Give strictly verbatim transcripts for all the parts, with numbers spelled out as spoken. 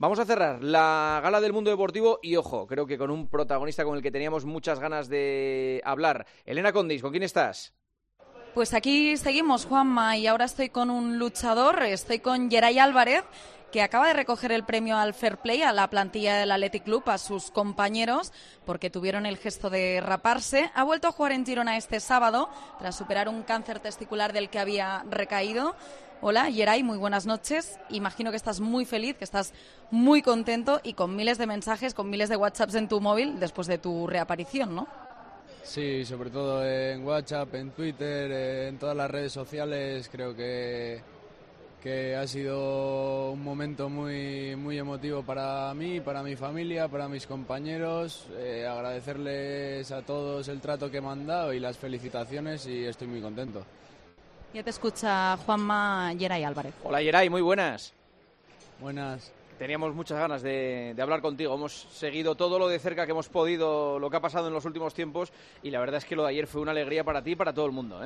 Vamos a cerrar la gala del mundo deportivo y, ojo, creo que con un protagonista con el que teníamos muchas ganas de hablar. Elena Condis, ¿con quién estás? Pues aquí seguimos, Juanma, y ahora estoy con un luchador, estoy con Yeray Álvarez, que acaba de recoger el premio al Fair Play a la plantilla del Athletic Club, a sus compañeros, porque tuvieron el gesto de raparse. Ha vuelto a jugar en Girona este sábado, tras superar un cáncer testicular del que había recaído. Hola, Yeray, muy buenas noches. Imagino que estás muy feliz, que estás muy contento y con miles de mensajes, con miles de WhatsApps en tu móvil después de tu reaparición, ¿no? Sí, sobre todo en WhatsApp, en Twitter, en todas las redes sociales. Creo que, que ha sido un momento muy, muy emotivo para mí, para mi familia, para mis compañeros. Eh, agradecerles a todos el trato que me han dado y las felicitaciones, y estoy muy contento. Ya te escucha Juanma. Yeray Álvarez. Hola, Yeray, muy buenas. Buenas. Teníamos muchas ganas de, de hablar contigo. Hemos seguido todo lo de cerca que hemos podido, lo que ha pasado en los últimos tiempos, y la verdad es que lo de ayer fue una alegría para ti y para todo el mundo, ¿eh?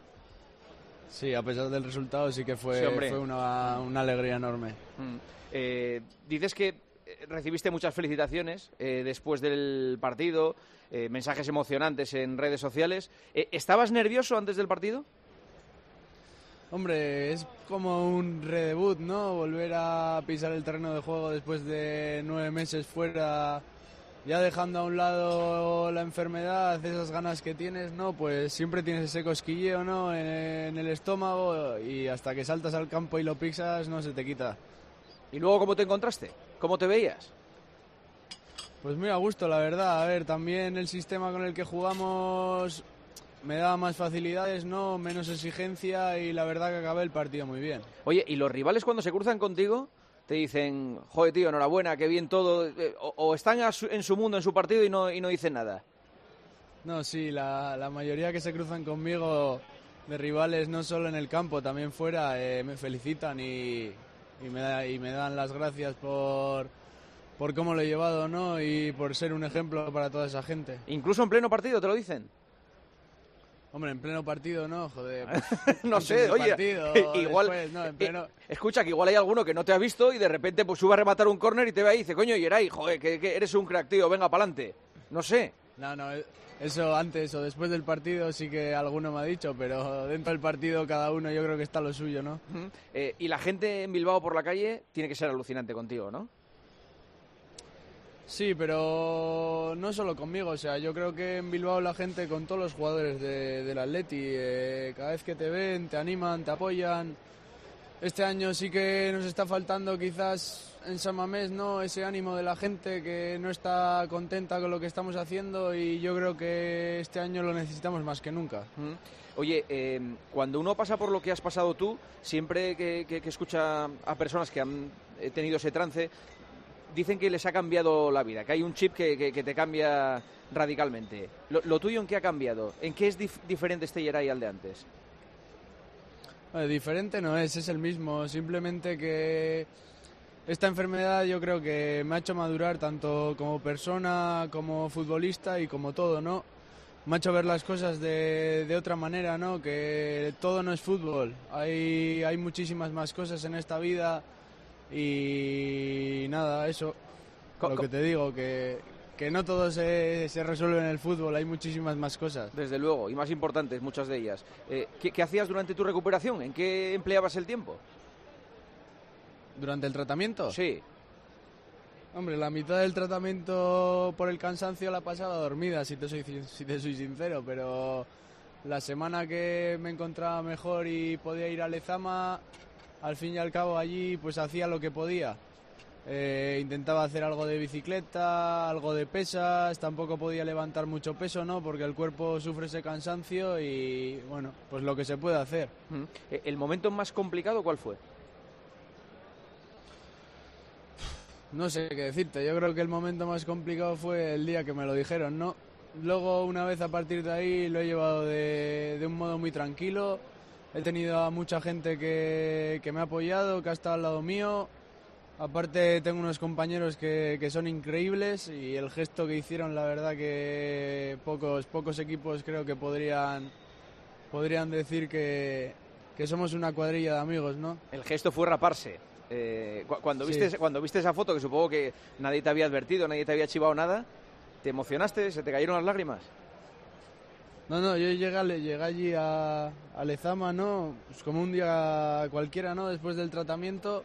Sí, a pesar del resultado sí que fue, Sí, fue una, una alegría enorme. Mm. Eh, dices que recibiste muchas felicitaciones eh, después del partido, eh, mensajes emocionantes en redes sociales. Eh, ¿Estabas nervioso antes del partido? Hombre, es como un redebut, ¿no? Volver a pisar el terreno de juego después de nueve meses fuera, ya dejando a un lado la enfermedad, esas ganas que tienes, ¿no? Pues siempre tienes ese cosquilleo, ¿no? En, en el estómago, y hasta que saltas al campo y lo pisas no se te quita. ¿Y luego cómo te encontraste? ¿Cómo te veías? Pues muy a gusto, la verdad. A ver, también el sistema con el que jugamos me da más facilidades, ¿no? Menos exigencia, y la verdad que acabé el partido muy bien. Oye, ¿y los rivales cuando se cruzan contigo te dicen, joder, tío, enhorabuena, qué bien todo, eh, o, o están a su, en su mundo, en su partido y no, y no dicen nada? No, sí, la, la mayoría que se cruzan conmigo de rivales, no solo en el campo, también fuera, eh, me felicitan y, y, me da, y me dan las gracias por, por cómo lo he llevado, ¿no? Y por ser un ejemplo para toda esa gente. ¿Incluso en pleno partido te lo dicen? Hombre, en pleno partido no, joder. No sé, oye, partido, igual, después, no, en pleno... eh, escucha, que igual hay alguno que no te ha visto y de repente pues sube a rematar un córner y te ve ahí y dice, coño, Yeray, joder, que, que eres un crack, tío, venga, pa'lante. No sé. No, no, eso antes o después del partido sí que alguno me ha dicho, pero dentro del partido cada uno yo creo que está lo suyo, ¿no? Uh-huh. eh, y la gente en Bilbao por la calle tiene que ser alucinante contigo, ¿no? Sí, pero no solo conmigo, o sea, yo creo que en Bilbao la gente, con todos los jugadores de, del Atleti, eh, cada vez que te ven, te animan, te apoyan. Este año sí que nos está faltando quizás en San Mamés, ¿no? Ese ánimo de la gente que no está contenta con lo que estamos haciendo, y yo creo que este año lo necesitamos más que nunca. Uh-huh. Oye, eh, cuando uno pasa por lo que has pasado tú, siempre que, que, que escucha a personas que han tenido ese trance, dicen que les ha cambiado la vida, que hay un chip que, que, que te cambia radicalmente. Lo, ¿Lo tuyo en qué ha cambiado? ¿En qué es dif- diferente este Yeray al de antes? Bueno, diferente no es, es el mismo. Simplemente que esta enfermedad yo creo que me ha hecho madurar tanto como persona, como futbolista y como todo, ¿no? Me ha hecho ver las cosas de, de otra manera, ¿no? Que todo no es fútbol. Hay, hay muchísimas más cosas en esta vida. Y nada, eso, lo que te digo, que, que no todo se, se resuelve en el fútbol, hay muchísimas más cosas. Desde luego, y más importantes, muchas de ellas. Eh, ¿qué, ¿Qué hacías durante tu recuperación? ¿En qué empleabas el tiempo? ¿Durante el tratamiento? Sí. Hombre, la mitad del tratamiento por el cansancio la pasaba dormida, si te soy, si te soy sincero, pero la semana que me encontraba mejor y podía ir a Lezama, al fin y al cabo allí pues hacía lo que podía. Eh, intentaba hacer algo de bicicleta, algo de pesas, tampoco podía levantar mucho peso, ¿no? Porque el cuerpo sufre ese cansancio y, bueno, pues lo que se puede hacer. ¿El momento más complicado cuál fue? No sé qué decirte, yo creo que el momento más complicado fue el día que me lo dijeron, ¿no? Luego, una vez a partir de ahí, lo he llevado de, de un modo muy tranquilo. He tenido a mucha gente que, que me ha apoyado, que ha estado al lado mío. Aparte tengo unos compañeros que, que son increíbles, y el gesto que hicieron, la verdad que pocos, pocos equipos creo que podrían, podrían decir que, que somos una cuadrilla de amigos, ¿no? El gesto fue raparse. Eh, cu cuando, Sí. viste, cuando viste esa foto, que supongo que nadie te había advertido, nadie te había chivado nada, ¿te emocionaste? ¿Se te cayeron las lágrimas? No, no, yo llegué, llegué allí a, a Lezama, ¿no? Pues como un día cualquiera, ¿no? Después del tratamiento,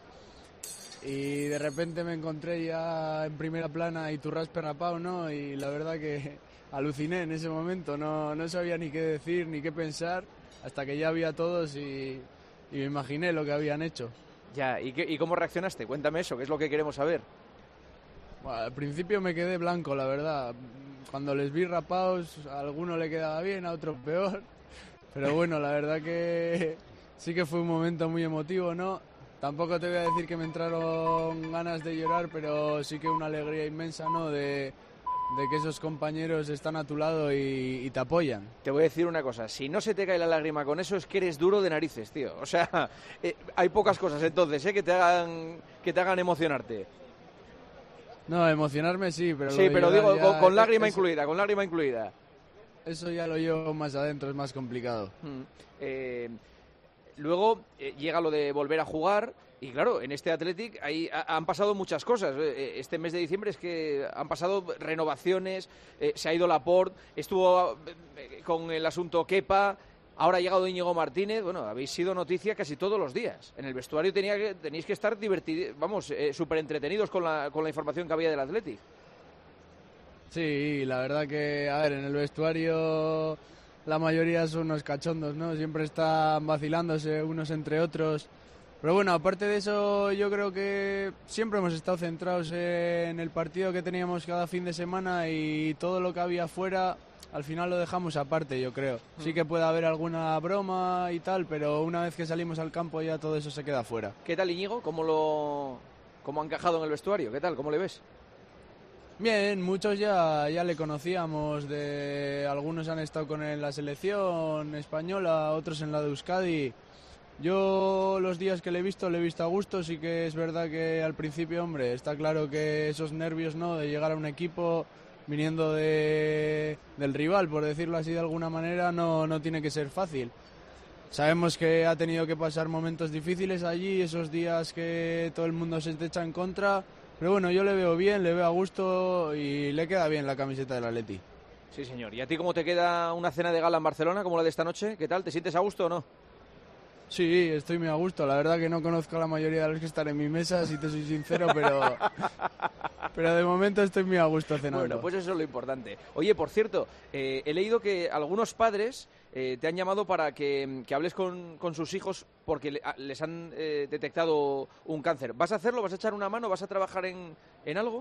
y de repente me encontré ya en primera plana a Iturraspe rapao, ¿no? Y la verdad que aluciné en ese momento, no, no sabía ni qué decir ni qué pensar, hasta que ya vi a todos y, y me imaginé lo que habían hecho. Ya, ¿y, qué, ¿y cómo reaccionaste? Cuéntame eso, que es lo que queremos saber. Bueno, al principio me quedé blanco, la verdad. Cuando les vi rapados, a alguno le quedaba bien, a otro peor. Pero bueno, la verdad que sí que fue un momento muy emotivo, ¿no? Tampoco te voy a decir que me entraron ganas de llorar, pero sí que una alegría inmensa, ¿no? De, de que esos compañeros están a tu lado y, y te apoyan. Te voy a decir una cosa, si no se te cae la lágrima con eso es que eres duro de narices, tío. O sea, eh, hay pocas cosas entonces, ¿eh? que te hagan, que te hagan emocionarte. No, emocionarme sí, pero... Sí, pero digo, ya, con, con lágrima eso, incluida, con lágrima incluida. Eso ya lo llevo más adentro, es más complicado. Mm. Eh, luego eh, llega lo de volver a jugar y claro, en este Athletic ahí ha, han pasado muchas cosas. Eh, este mes de diciembre es que han pasado renovaciones, eh, se ha ido Laporte, estuvo eh, con el asunto Kepa, ahora ha llegado Íñigo Martínez. Bueno, habéis sido noticia casi todos los días. En el vestuario tenía que, tenéis que estar divertidos, vamos, eh, súper entretenidos con la, con la información que había del Athletic. Sí, la verdad que, a ver, en el vestuario la mayoría son unos cachondos, ¿no? Siempre están vacilándose unos entre otros. Pero bueno, aparte de eso, yo creo que siempre hemos estado centrados en el partido que teníamos cada fin de semana y todo lo que había afuera, al final lo dejamos aparte, yo creo. Sí que puede haber alguna broma y tal, pero una vez que salimos al campo ya todo eso se queda fuera. ¿Qué tal Íñigo? ¿Cómo lo cómo ha encajado en el vestuario? ¿Qué tal? ¿Cómo le ves? Bien, muchos ya, ya le conocíamos, de algunos han estado con él en la selección española, otros en la de Euskadi. Yo los días que le he visto, le he visto a gusto, sí que es verdad que al principio, hombre, está claro que esos nervios, ¿no?, de llegar a un equipo viniendo de, del rival, por decirlo así de alguna manera, no, no tiene que ser fácil. Sabemos que ha tenido que pasar momentos difíciles allí, esos días que todo el mundo se te echa en contra. Pero bueno, yo le veo bien, le veo a gusto y le queda bien la camiseta del Atleti. Sí, señor. ¿Y a ti cómo te queda una cena de gala en Barcelona, como la de esta noche? ¿Qué tal? ¿Te sientes a gusto o no? Sí, estoy muy a gusto. La verdad que no conozco a la mayoría de los que están en mi mesa, si te soy sincero, pero, pero de momento estoy muy a gusto cenando. Bueno, pues eso es lo importante. Oye, por cierto, eh, he leído que algunos padres eh, te han llamado para que, que hables con, con sus hijos porque le, a, les han eh, detectado un cáncer. ¿Vas a hacerlo? ¿Vas a echar una mano? ¿Vas a trabajar en, en algo?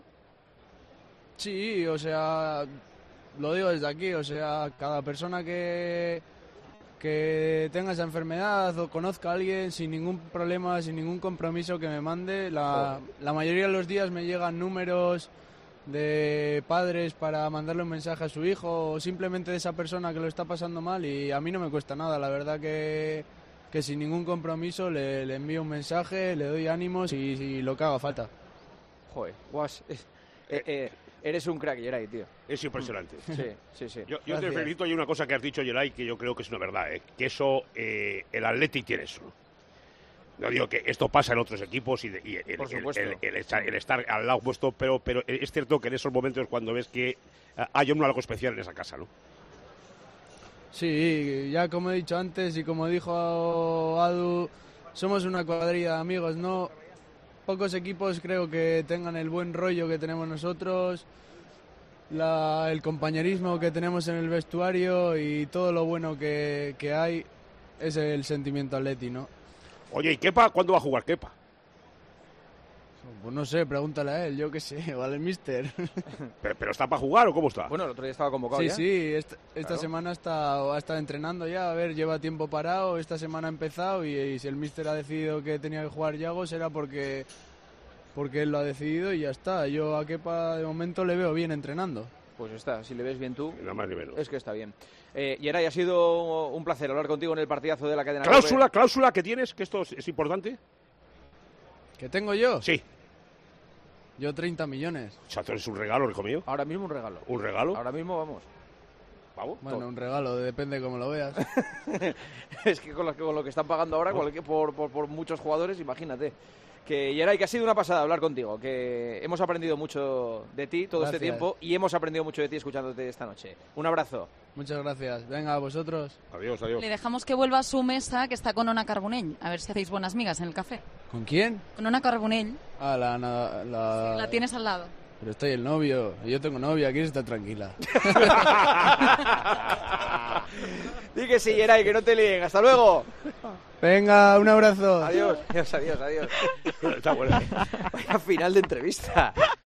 Sí, o sea, lo digo desde aquí, o sea, cada persona que... que tenga esa enfermedad o conozca a alguien sin ningún problema, sin ningún compromiso que me mande. La, la mayoría de los días me llegan números de padres para mandarle un mensaje a su hijo o simplemente de esa persona que lo está pasando mal y a mí no me cuesta nada. La verdad que, que sin ningún compromiso le, le envío un mensaje, le doy ánimos y, y lo que haga falta. Joder, guas. Eh, eh, eres un crack, Yeray, tío. Es impresionante. Sí, sí, sí. Yo, yo te felicito, hay una cosa que has dicho, Yeray, que yo creo que es una verdad, ¿eh? Que eso, eh, el Athletic tiene eso. No digo que esto pasa en otros equipos y, de, y el, Por supuesto. el, el, el, estar, el estar al lado vuestro, pero, pero es cierto que en esos momentos cuando ves que hay un algo especial en esa casa, ¿no? Sí, ya como he dicho antes y como dijo Adu, somos una cuadrilla de amigos, ¿no? Pocos equipos creo que tengan el buen rollo que tenemos nosotros, la, el compañerismo que tenemos en el vestuario y todo lo bueno que, que hay es el sentimiento atleti, ¿no? Oye, ¿y Kepa? ¿Cuándo va a jugar Kepa? Pues no sé, pregúntale a él, yo qué sé, o al mister. ¿Pero, ¿Pero está para jugar o cómo está? Bueno, el otro día estaba convocado sí, ya. Sí, esta, esta Claro. semana está, ha estado entrenando ya, a ver, lleva tiempo parado, esta semana ha empezado y, y si el mister ha decidido que tenía que jugar Yago será porque, porque él lo ha decidido y ya está. Yo a Kepa de momento le veo bien entrenando. Pues está, si le ves bien tú, Nada más ni menos. es que está bien. Eh, Yeray, ha sido un placer hablar contigo en el partidazo de la cadena. ¿Cláusula, cláusula que tienes? ¿Que esto es, es importante? ¿Qué tengo yo? Sí. Yo treinta millones. O sea, esto es un regalo, hijo mío. Ahora mismo un regalo. ¿Un regalo? Ahora mismo vamos. Vamos. Bueno, un regalo, depende cómo lo veas. Es que con lo, con lo que están pagando ahora, cualquier, por, por, por muchos jugadores, imagínate. Que Yeray, que ha sido una pasada hablar contigo, que hemos aprendido mucho de ti todo Gracias. este tiempo y hemos aprendido mucho de ti escuchándote esta noche. Un abrazo. Muchas gracias. Venga, a vosotros. Adiós, adiós. Le dejamos que vuelva a su mesa, que está con Ona Carbonell. A ver si hacéis buenas migas en el café. ¿Con quién? Con Ona Carbonell. Ah, la... la, la... La tienes al lado. Pero estoy el novio. Yo tengo novia, quieres estar tranquila. Di que sí, Yeray, que no te líen. Hasta luego. Venga, un abrazo. Adiós, adiós, adiós, adiós. Está bueno. Vaya final de entrevista.